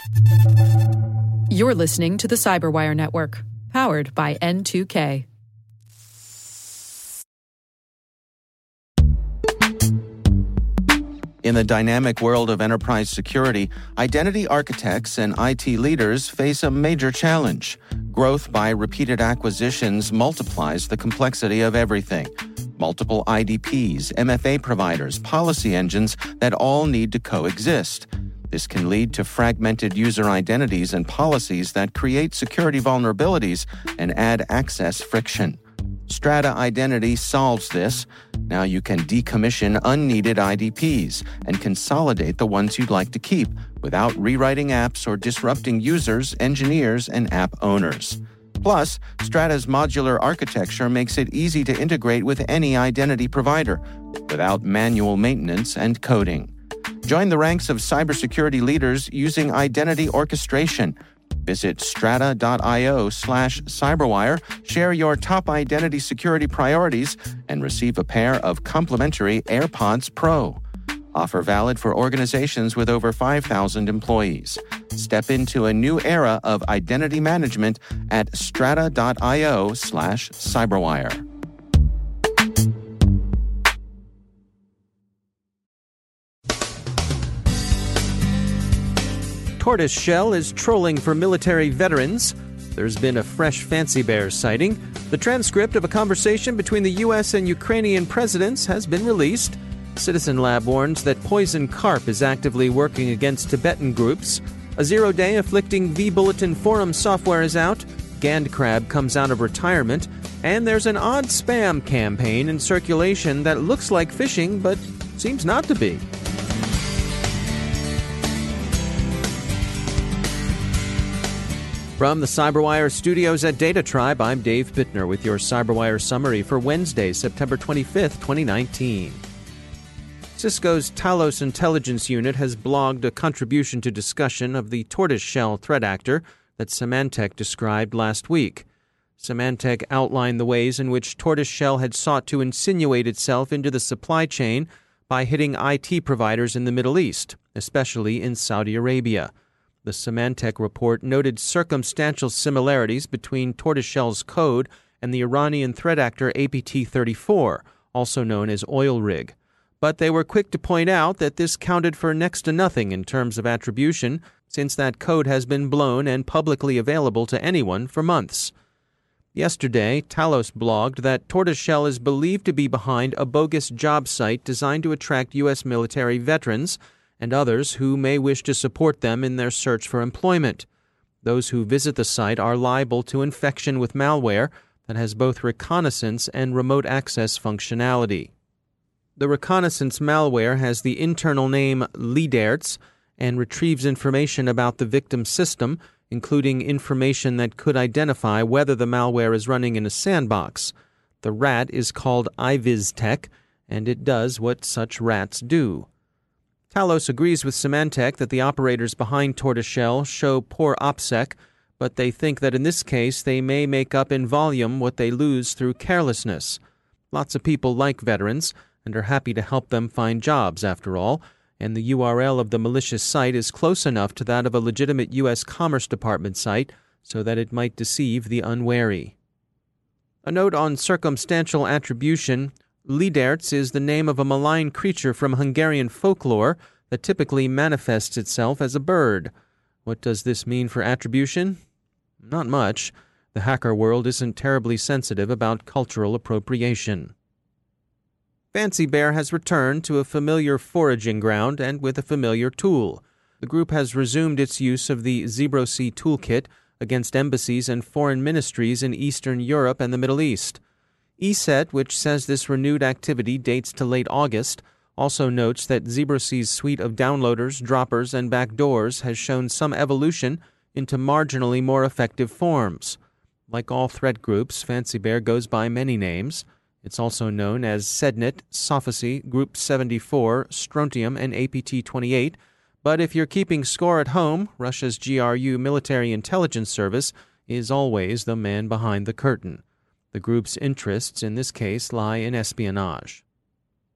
You're listening to the Cyberwire Network, powered by N2K. In the dynamic world of enterprise security, identity architects and IT leaders face a major challenge. Growth by repeated acquisitions multiplies the complexity of everything. Multiple IDPs, MFA providers, policy engines that all need to coexist. This can lead to fragmented user identities and policies that create security vulnerabilities and add access friction. Strata Identity solves this. Now you can decommission unneeded IDPs and consolidate the ones you'd like to keep without rewriting apps or disrupting users, engineers, and app owners. Plus, Strata's modular architecture makes it easy to integrate with any identity provider without manual maintenance and coding. Join the ranks of cybersecurity leaders using identity orchestration. Visit strata.io/cyberwire, share your top identity security priorities, and receive a pair of complimentary AirPods Pro. Offer valid for organizations with over 5,000 employees. Step into a new era of identity management at strata.io/cyberwire. Tortoise Shell is trolling for military veterans. There's been a fresh Fancy Bear sighting. The transcript of a conversation between the U.S. and Ukrainian presidents has been released. Citizen Lab warns that Poison Carp is actively working against Tibetan groups. A zero-day afflicting V-Bulletin forum software is out. Gandcrab comes out of retirement. And there's an odd spam campaign in circulation that looks like phishing but seems not to be. From the Cyberwire studios at Data Tribe, I'm Dave Bittner with your Cyberwire summary for Wednesday, September 25th, 2019. Cisco's Talos Intelligence Unit has blogged a contribution to discussion of the Tortoise Shell threat actor that Symantec described last week. Symantec outlined the ways in which Tortoise Shell had sought to insinuate itself into the supply chain by hitting IT providers in the Middle East, especially in Saudi Arabia. The Symantec report noted circumstantial similarities between Tortoise Shell's code and the Iranian threat actor APT-34, also known as Oil Rig. But they were quick to point out that this counted for next to nothing in terms of attribution, since that code has been blown and publicly available to anyone for months. Yesterday, Talos blogged that Tortoise Shell is believed to be behind a bogus job site designed to attract U.S. military veterans and others who may wish to support them in their search for employment. Those who visit the site are liable to infection with malware that has both reconnaissance and remote access functionality. The reconnaissance malware has the internal name LEADERTS and retrieves information about the victim system, including information that could identify whether the malware is running in a sandbox. The rat is called IVISTech, and it does what such rats do. Talos agrees with Symantec that the operators behind Tortoise Shell show poor OPSEC, but they think that in this case they may make up in volume what they lose through carelessness. Lots of people like veterans and are happy to help them find jobs, after all, and the URL of the malicious site is close enough to that of a legitimate U.S. Commerce Department site so that it might deceive the unwary. A note on circumstantial attribution: Liedertz is the name of a malign creature from Hungarian folklore that typically manifests itself as a bird. What does this mean for attribution? Not much. The hacker world isn't terribly sensitive about cultural appropriation. Fancy Bear has returned to a familiar foraging ground and with a familiar tool. The group has resumed its use of the ZebroC toolkit against embassies and foreign ministries in Eastern Europe and the Middle East. ESET, which says this renewed activity dates to late August, also notes that ZebroC's suite of downloaders, droppers, and backdoors has shown some evolution into marginally more effective forms. Like all threat groups, Fancy Bear goes by many names. It's also known as SEDNet, Sophacy, Group 74, Strontium, and APT-28, but if you're keeping score at home, Russia's GRU military intelligence service is always the man behind the curtain. The group's interests in this case lie in espionage.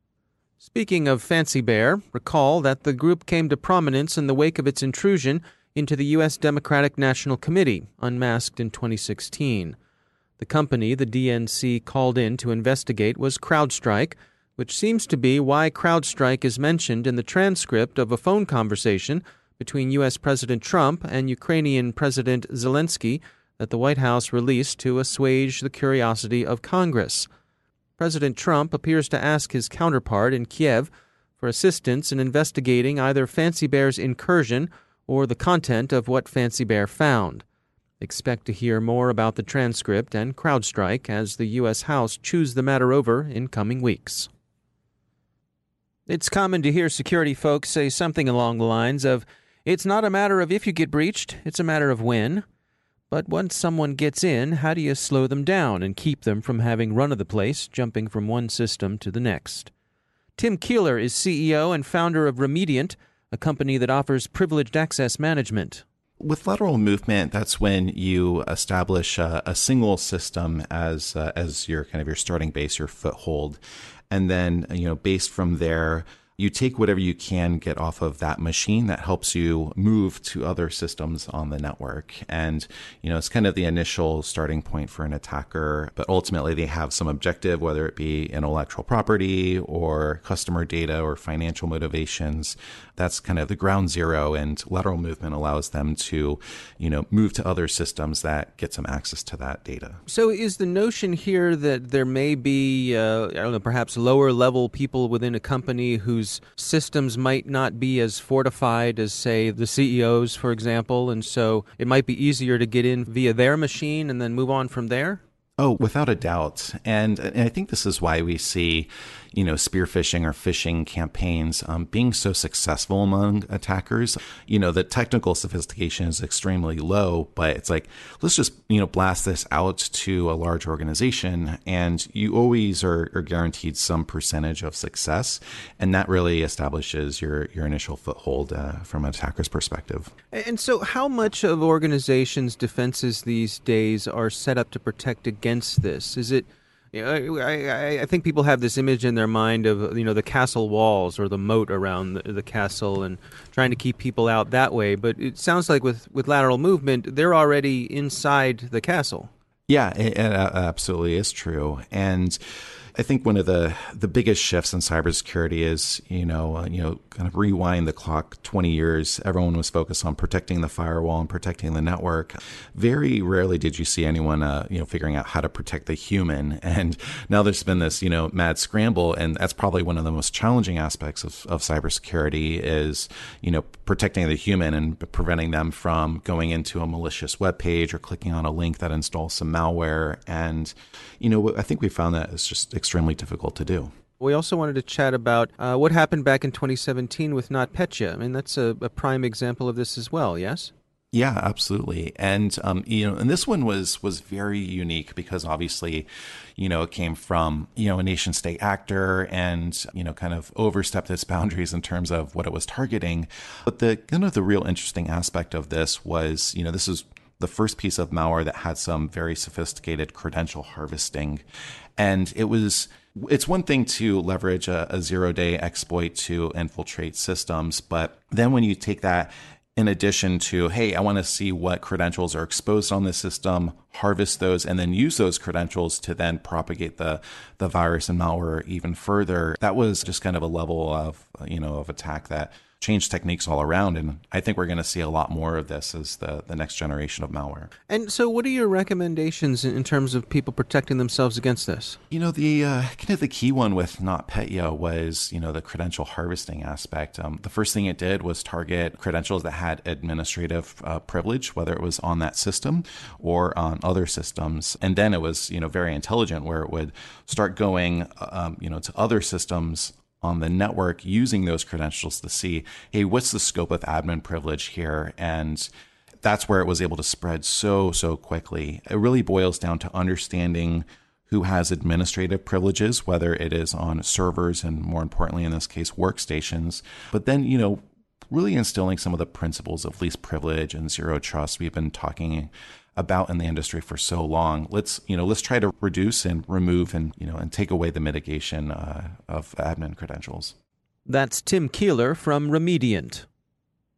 Speaking of Fancy Bear, recall that the group came to prominence in the wake of its intrusion into the U.S. Democratic National Committee, unmasked in 2016. The company the DNC called in to investigate was CrowdStrike, which seems to be why CrowdStrike is mentioned in the transcript of a phone conversation between U.S. President Trump and Ukrainian President Zelensky that the White House released to assuage the curiosity of Congress. President Trump appears to ask his counterpart in Kiev for assistance in investigating either Fancy Bear's incursion or the content of what Fancy Bear found. Expect to hear more about the transcript and CrowdStrike as the U.S. House chews the matter over in coming weeks. It's common to hear security folks say something along the lines of, "It's not a matter of if you get breached, it's a matter of when." But once someone gets in, how do you slow them down and keep them from having run of the place, jumping from one system to the next? Tim Keeler is CEO and founder of Remediant, a company that offers privileged access management. With lateral movement, that's when you establish a single system as your kind of your starting base, your foothold, and then based from there, you take whatever you can get off of that machine that helps you move to other systems on the network. And, it's kind of the initial starting point for an attacker, but ultimately they have some objective, whether it be intellectual property or customer data or financial motivations. That's kind of the ground zero, and lateral movement allows them to, move to other systems that get some access to that data. So is the notion here that there may be, perhaps lower level people within a company whose systems might not be as fortified as, say, the CEOs, for example, and so it might be easier to get in via their machine and then move on from there? Oh, without a doubt. And I think this is why we see, spear phishing or phishing campaigns being so successful among attackers. The technical sophistication is extremely low, but it's like, let's just, blast this out to a large organization, and you always are guaranteed some percentage of success. And that really establishes your initial foothold from an attacker's perspective. And so how much of organizations' defenses these days are set up to protect against this? Is it, I think people have this image in their mind of, the castle walls or the moat around the castle and trying to keep people out that way. But it sounds like with lateral movement, they're already inside the castle. Yeah, it absolutely is true. And I think one of the biggest shifts in cybersecurity is, kind of rewind the clock 20 years. Everyone was focused on protecting the firewall and protecting the network. Very rarely did you see anyone, figuring out how to protect the human. And now there's been this, mad scramble. And that's probably one of the most challenging aspects of cybersecurity is, protecting the human and preventing them from going into a malicious web page or clicking on a link that installs some malware. And, I think we found that it's just extremely difficult to do. We also wanted to chat about what happened back in 2017 with NotPetya. I mean, that's a prime example of this as well, yes? Yeah, absolutely. And, and this one was very unique because obviously, it came from, a nation state actor and, kind of overstepped its boundaries in terms of what it was targeting. But the real interesting aspect of this was, this is the first piece of malware that had some very sophisticated credential harvesting. And it's one thing to leverage a zero-day exploit to infiltrate systems, but then when you take that in addition to, hey, I want to see what credentials are exposed on the system, harvest those, and then use those credentials to then propagate the virus and malware even further, that was just kind of a level of, of attack that changed techniques all around. And I think we're going to see a lot more of this as the next generation of malware. And so what are your recommendations in terms of people protecting themselves against this? The kind of the key one with NotPetya was, the credential harvesting aspect. The first thing it did was target credentials that had administrative privilege, whether it was on that system or on other systems. And then it was, very intelligent where it would start going, to other systems on the network using those credentials to see, hey, what's the scope of admin privilege here? And that's where it was able to spread so quickly. It really boils down to understanding who has administrative privileges, whether it is on servers and more importantly, in this case, workstations. But then, really instilling some of the principles of least privilege and zero trust we've been talking about in the industry for so long. Let's try to reduce and remove and take away the mitigation of admin credentials. That's Tim Keeler from Remediant.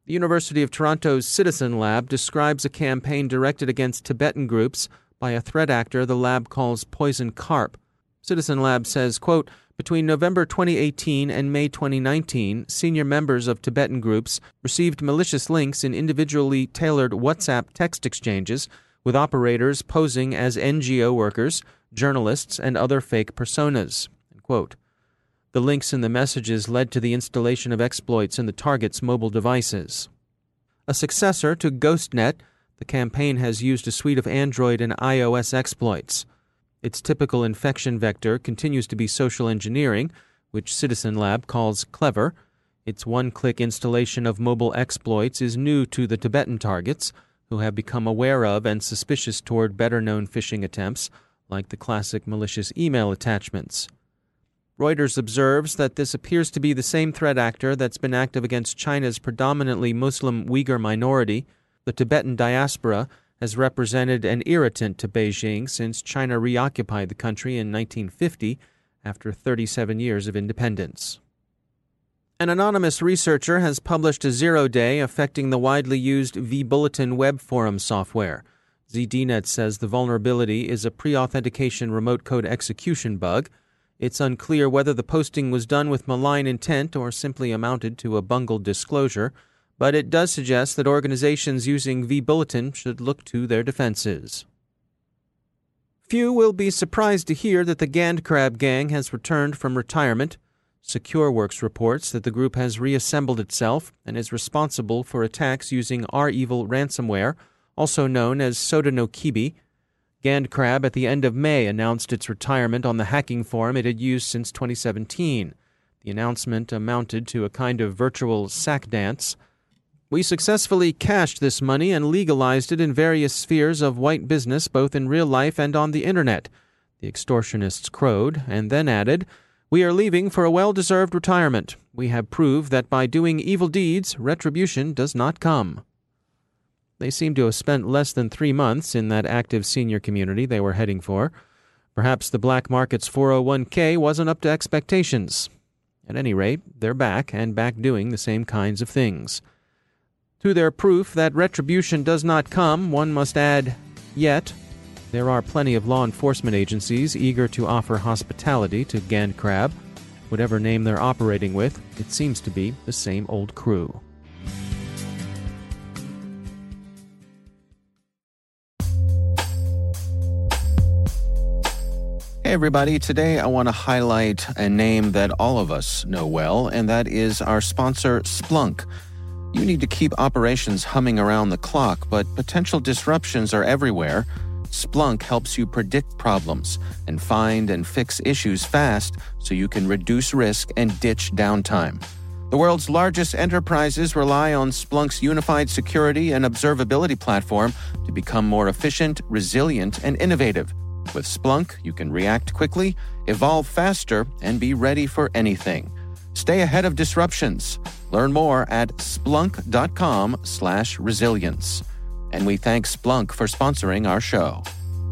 The University of Toronto's Citizen Lab describes a campaign directed against Tibetan groups by a threat actor the lab calls Poison Carp. Citizen Lab says, quote, between November 2018 and May 2019, senior members of Tibetan groups received malicious links in individually tailored WhatsApp text exchanges with operators posing as NGO workers, journalists, and other fake personas. End quote. The links in the messages led to the installation of exploits in the target's mobile devices. A successor to GhostNet, the campaign has used a suite of Android and iOS exploits. Its typical infection vector continues to be social engineering, which Citizen Lab calls clever. Its one-click installation of mobile exploits is new to the Tibetan targets, who have become aware of and suspicious toward better-known phishing attempts, like the classic malicious email attachments. Reuters observes that this appears to be the same threat actor that's been active against China's predominantly Muslim Uyghur minority. The Tibetan diaspora has represented an irritant to Beijing since China reoccupied the country in 1950 after 37 years of independence. An anonymous researcher has published a zero-day affecting the widely used vBulletin web forum software. ZDNet says the vulnerability is a pre-authentication remote code execution bug. It's unclear whether the posting was done with malign intent or simply amounted to a bungled disclosure, but it does suggest that organizations using vBulletin should look to their defenses. Few will be surprised to hear that the GandCrab gang has returned from retirement. SecureWorks reports that the group has reassembled itself and is responsible for attacks using REvil ransomware, also known as Soda no Kibi. GandCrab at the end of May announced its retirement on the hacking forum it had used since 2017. The announcement amounted to a kind of virtual sack dance. We successfully cashed this money and legalized it in various spheres of white business, both in real life and on the internet, the extortionists crowed, and then added, we are leaving for a well-deserved retirement. We have proved that by doing evil deeds, retribution does not come. They seem to have spent less than 3 months in that active senior community they were heading for. Perhaps the black market's 401k wasn't up to expectations. At any rate, they're back, and back doing the same kinds of things. To their proof that retribution does not come, one must add, yet. There are plenty of law enforcement agencies eager to offer hospitality to GandCrab. Whatever name they're operating with, it seems to be the same old crew. Hey everybody, today I want to highlight a name that all of us know well, and that is our sponsor, Splunk. You need to keep operations humming around the clock, but potential disruptions are everywhere. Splunk helps you predict problems and find and fix issues fast so you can reduce risk and ditch downtime. The world's largest enterprises rely on Splunk's unified security and observability platform to become more efficient, resilient, and innovative. With Splunk, you can react quickly, evolve faster, and be ready for anything. Stay ahead of disruptions. Learn more at splunk.com/resilience. And we thank Splunk for sponsoring our show.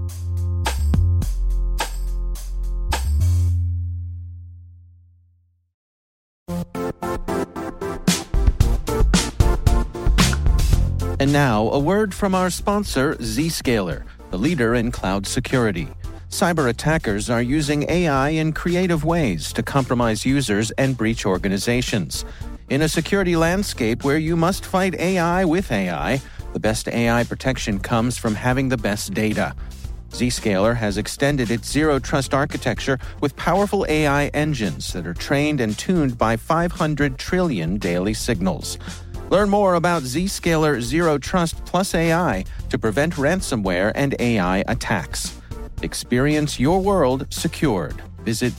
And now, a word from our sponsor, Zscaler, the leader in cloud security. Cyber attackers are using AI in creative ways to compromise users and breach organizations. In a security landscape where you must fight AI with AI, the best AI protection comes from having the best data. Zscaler has extended its zero-trust architecture with powerful AI engines that are trained and tuned by 500 trillion daily signals. Learn more about Zscaler Zero Trust Plus AI to prevent ransomware and AI attacks. Experience your world secured. Visit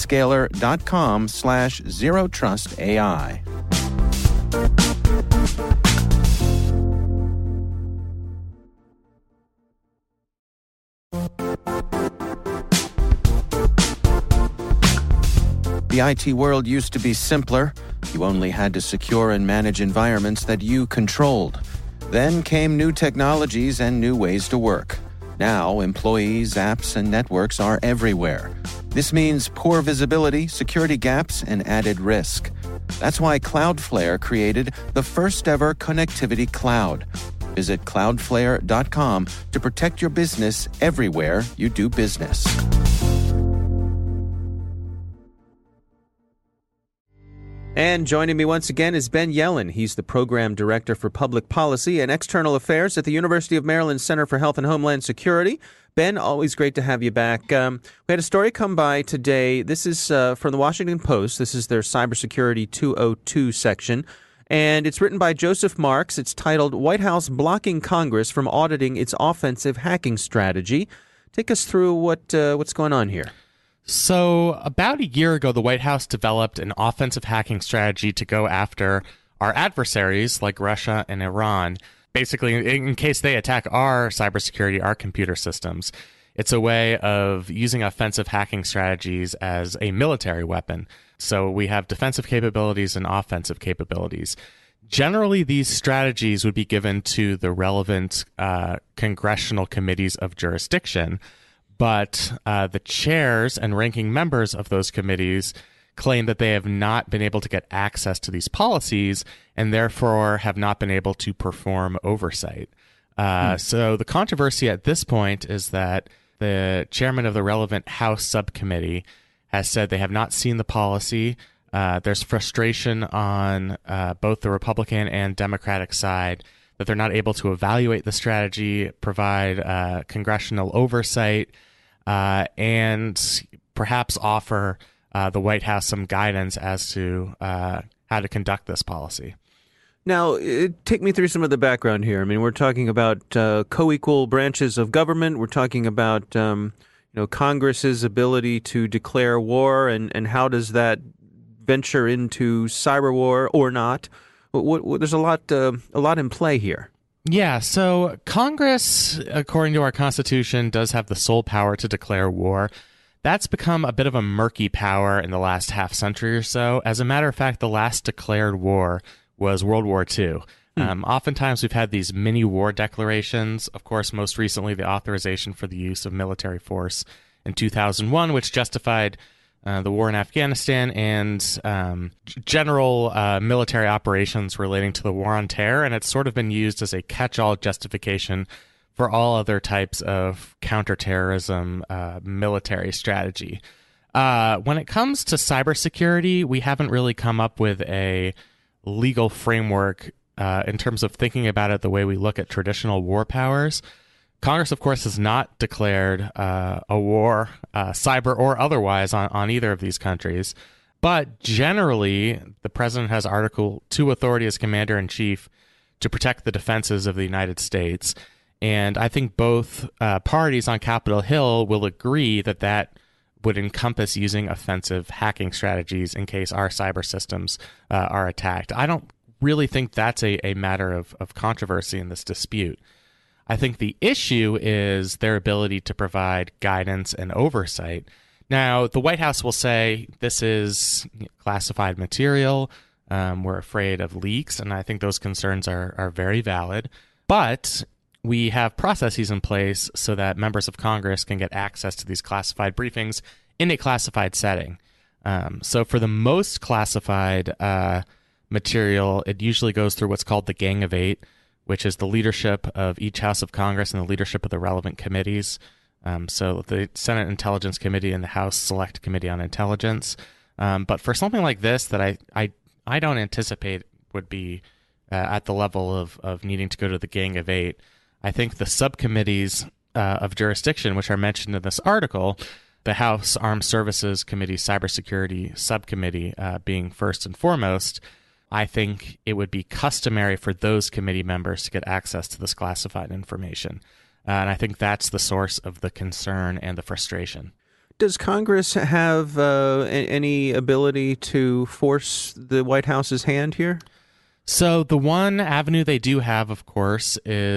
zscaler.com/zerotrustai. The IT world used to be simpler. You only had to secure and manage environments that you controlled. Then came new technologies and new ways to work. Now, employees, apps, and networks are everywhere. This means poor visibility, security gaps, and added risk. That's why Cloudflare created the first ever connectivity cloud. Visit cloudflare.com to protect your business everywhere you do business. And joining me once again is Ben Yelin. He's the Program Director for Public Policy and External Affairs at the University of Maryland Center for Health and Homeland Security. Ben, always great to have you back. We had a story come by today. This is from the Washington Post. This is their Cybersecurity 202 section. And it's written by Joseph Marks. It's titled, White House Blocking Congress from Auditing Its Offensive Hacking Strategy. Take us through what's going on here. So about a year ago, the White House developed an offensive hacking strategy to go after our adversaries like Russia and Iran, basically in case they attack our cybersecurity, our computer systems. It's a way of using offensive hacking strategies as a military weapon. So we have defensive capabilities and offensive capabilities. Generally, these strategies would be given to the relevant congressional committees of jurisdiction. But the chairs and ranking members of those committees claim that they have not been able to get access to these policies and therefore have not been able to perform oversight. So the controversy at this point is that the chairman of the relevant House subcommittee has said they have not seen the policy. There's frustration on both the Republican and Democratic side that they're not able to evaluate the strategy, provide congressional oversight, and perhaps offer the White House some guidance as to how to conduct this policy. Now, take me through some of the background here. I mean, we're talking about co-equal branches of government. We're talking about Congress's ability to declare war, and how does that venture into cyber war or not? There's a lot in play here. Yeah, so Congress, according to our Constitution, does have the sole power to declare war. That's become a bit of a murky power in the last half century or so. As a matter of fact, the last declared war was World War II. Oftentimes we've had these mini war declarations. Of course, most recently, the authorization for the use of military force in 2001, which justified the war in Afghanistan and general military operations relating to the war on terror. And it's sort of been used as a catch-all justification for all other types of counterterrorism military strategy. When it comes to cybersecurity, we haven't really come up with a legal framework in terms of thinking about it the way we look at traditional war powers. Congress, of course, has not declared a war, cyber or otherwise, on either of these countries. But generally, the president has Article 2 authority as commander-in-chief to protect the defenses of the United States. And I think both parties on Capitol Hill will agree that that would encompass using offensive hacking strategies in case our cyber systems are attacked. I don't really think that's a matter of controversy in this dispute. I think the issue is their ability to provide guidance and oversight. Now, the White House will say this is classified material. We're afraid of leaks, and I think those concerns are very valid. But we have processes in place so that members of Congress can get access to these classified briefings in a classified setting. So for the most classified material, it usually goes through what's called the Gang of Eight, which is the leadership of each House of Congress and the leadership of the relevant committees. So the Senate Intelligence Committee and the House Select Committee on Intelligence. But for something like this that I don't anticipate would be at the level of needing to go to the Gang of Eight, I think the subcommittees of jurisdiction, which are mentioned in this article, the House Armed Services Committee Cybersecurity Subcommittee being first and foremost, I think it would be customary for those committee members to get access to this classified information. And I think that's the source of the concern and the frustration. Does Congress have any ability to force the White House's hand here? So the one avenue they do have, of course,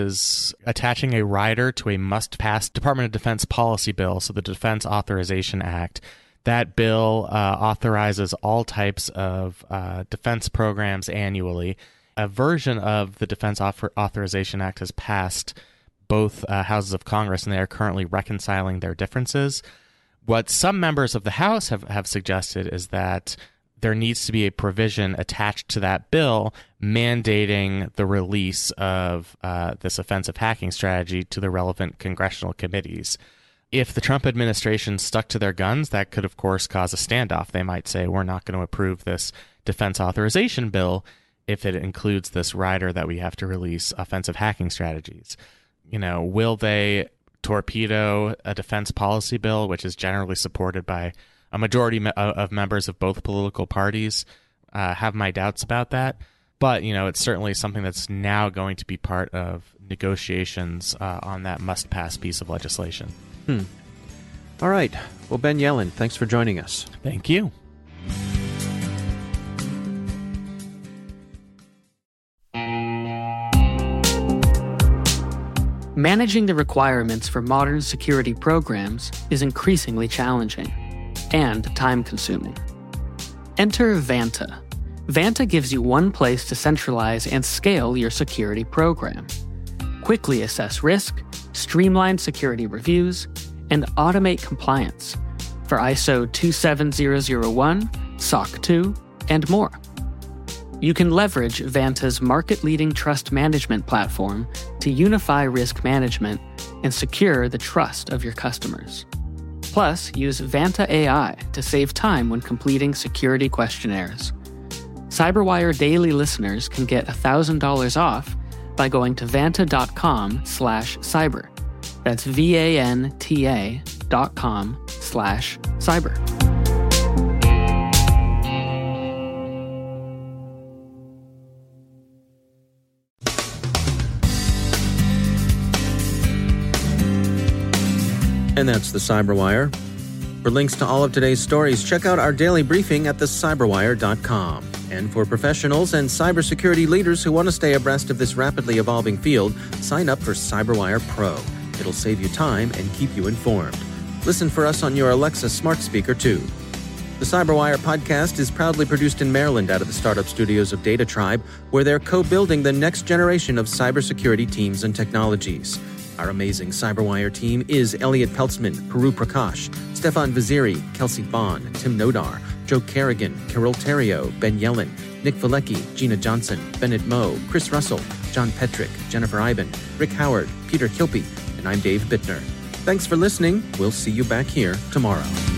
is attaching a rider to a must-pass Department of Defense policy bill, so the Defense Authorization Act. That bill authorizes all types of defense programs annually. A version of the Defense Authorization Act has passed both houses of Congress, and they are currently reconciling their differences. What some members of the House have suggested is that there needs to be a provision attached to that bill mandating the release of this offensive hacking strategy to the relevant congressional committees. If the Trump administration stuck to their guns, that could, of course, cause a standoff. They might say, we're not going to approve this defense authorization bill if it includes this rider that we have to release offensive hacking strategies. Will they torpedo a defense policy bill, which is generally supported by a majority of members of both political parties? Have my doubts about that. But, it's certainly something that's now going to be part of negotiations on that must-pass piece of legislation. All right. Well, Ben Yelin, thanks for joining us. Thank you. Managing the requirements for modern security programs is increasingly challenging and time-consuming. Enter Vanta. Vanta gives you one place to centralize and scale your security program. Quickly assess risk, streamline security reviews, and automate compliance for ISO 27001, SOC 2, and more. You can leverage Vanta's market-leading trust management platform to unify risk management and secure the trust of your customers. Plus, use Vanta AI to save time when completing security questionnaires. CyberWire Daily listeners can get $1,000 off by going to vanta.com/cyber. That's vanta.com/cyber. And that's the Cyberwire. For links to all of today's stories, check out our daily briefing at thecyberwire.com. And for professionals and cybersecurity leaders who want to stay abreast of this rapidly evolving field, sign up for CyberWire Pro. It'll save you time and keep you informed. Listen for us on your Alexa smart speaker, too. The Cyberwire podcast is proudly produced in Maryland out of the startup studios of Data Tribe, where they're co-building the next generation of cybersecurity teams and technologies. Our amazing Cyberwire team is Elliot Peltzman, Puru Prakash, Stefan Vaziri, Kelsey Bond, Tim Nodar, Joe Kerrigan, Carol Terrio, Ben Yelin, Nick Valecki, Gina Johnson, Bennett Moe, Chris Russell, John Petrick, Jennifer Iben, Rick Howard, Peter Kilpie, and I'm Dave Bittner. Thanks for listening. We'll see you back here tomorrow.